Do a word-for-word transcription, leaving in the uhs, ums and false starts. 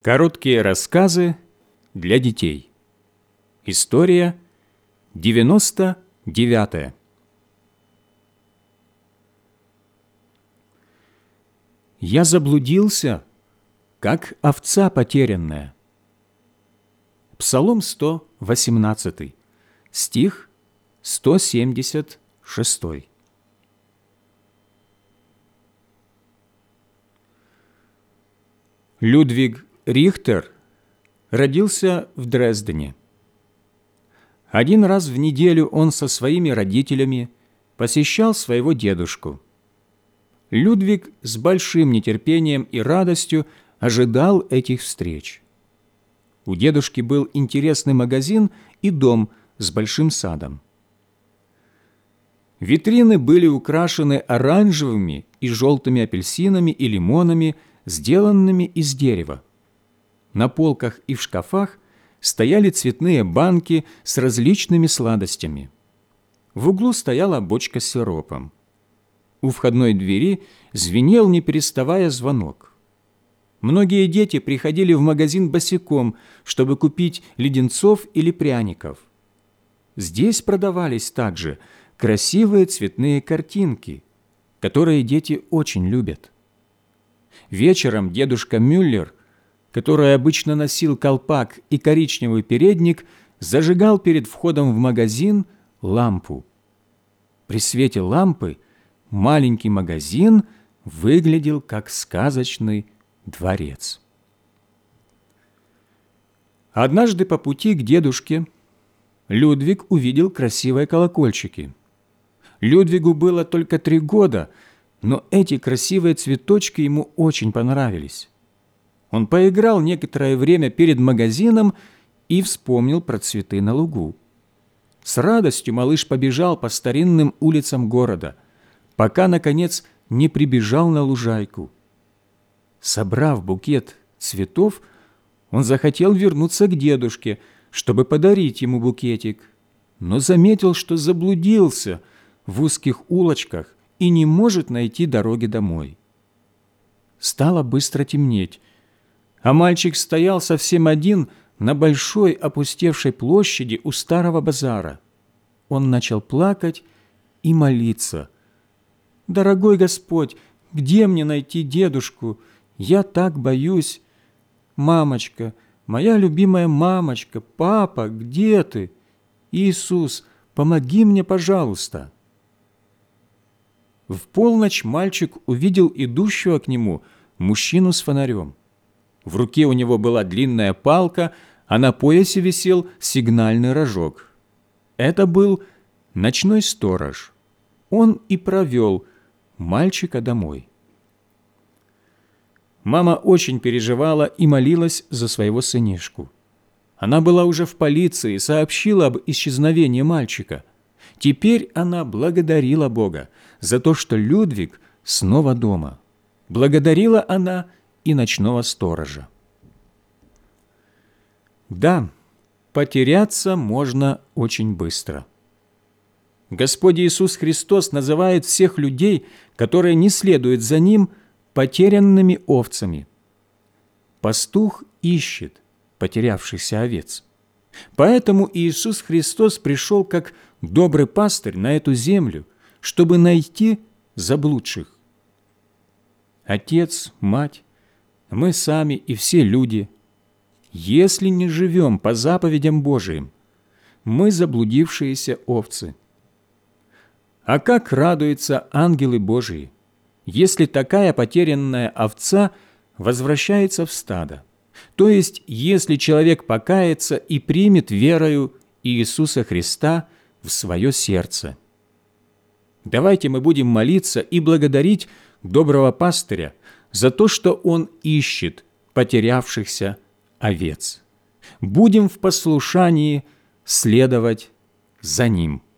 Короткие рассказы для детей. История девяносто девятая. «Я заблудился, как овца потерянная». Псалом сто восемнадцатый, стих сто семьдесят шестой. Людвиг Рихтер родился в Дрездене. Один раз в неделю он со своими родителями посещал своего дедушку. Людвиг с большим нетерпением и радостью ожидал этих встреч. У дедушки был интересный магазин и дом с большим садом. Витрины были украшены оранжевыми и желтыми апельсинами и лимонами, сделанными из дерева. На полках и в шкафах стояли цветные банки с различными сладостями. В углу стояла бочка с сиропом. У входной двери звенел, не переставая, звонок. Многие дети приходили в магазин босиком, чтобы купить леденцов или пряников. Здесь продавались также красивые цветные картинки, которые дети очень любят. Вечером дедушка Мюллер, который обычно носил колпак и коричневый передник, зажигал перед входом в магазин лампу. При свете лампы маленький магазин выглядел как сказочный дворец. Однажды по пути к дедушке Людвиг увидел красивые колокольчики. Людвигу было только три года, но эти красивые цветочки ему очень понравились. Он поиграл некоторое время перед магазином и вспомнил про цветы на лугу. С радостью малыш побежал по старинным улицам города, пока, наконец, не прибежал на лужайку. Собрав букет цветов, он захотел вернуться к дедушке, чтобы подарить ему букетик, но заметил, что заблудился в узких улочках и не может найти дороги домой. Стало быстро темнеть, а мальчик стоял совсем один на большой опустевшей площади у старого базара. Он начал плакать и молиться. «Дорогой Господь, где мне найти дедушку? Я так боюсь. Мамочка, моя любимая мамочка, папа, где ты? Иисус, помоги мне, пожалуйста». В полночь мальчик увидел идущего к нему мужчину с фонарем. В руке у него была длинная палка, а на поясе висел сигнальный рожок. Это был ночной сторож. Он и провел мальчика домой. Мама очень переживала и молилась за своего сынишку. Она была уже в полиции и сообщила об исчезновении мальчика. Теперь она благодарила Бога за то, что Людвиг снова дома. Благодарила она и ночного сторожа. Да, потеряться можно очень быстро. Господь Иисус Христос называет всех людей, которые не следуют за Ним, потерянными овцами. Пастух ищет потерявшихся овец. Поэтому Иисус Христос пришел как добрый пастырь на эту землю, чтобы найти заблудших. Отец, мать, мы сами и все люди, если не живем по заповедям Божиим, мы заблудившиеся овцы. А как радуются ангелы Божии, если такая потерянная овца возвращается в стадо, то есть если человек покается и примет верою Иисуса Христа в свое сердце. Давайте мы будем молиться и благодарить доброго пастыря за то, что он ищет потерявшихся овец. Будем в послушании следовать за ним.